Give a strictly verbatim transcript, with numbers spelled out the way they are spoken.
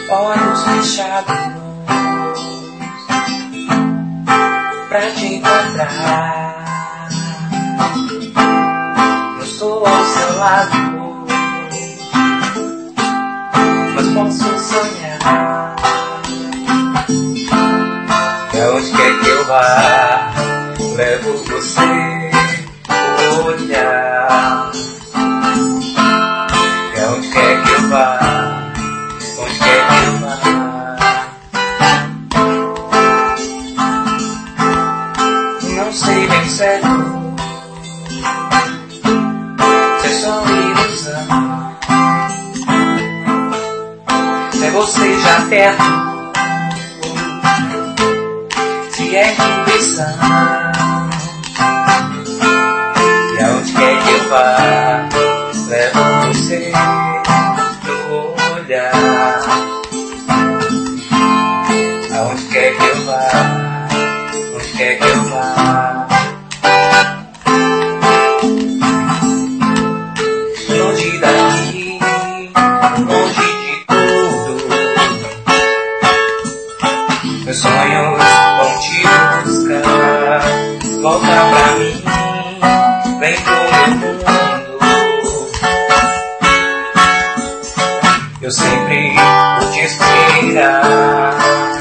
olhos fechados pra te encontrar. Não estou ao seu lado, mas posso sonhar. E aonde quer que eu vá, levo você no olhar. E aonde quer que eu vá, onde quer que eu vá, não sei bem certo se é só ilusão, se é você já perto, se é intuição. E aonde quer que eu vá, levo você no olhar. Aonde quer que eu vá, onde quer que eu vá, longe daqui, longe de tudo, meus sonhos vão te buscar. Volta pra mim, vem pro meu mundo. Eu sempre vou te esperar.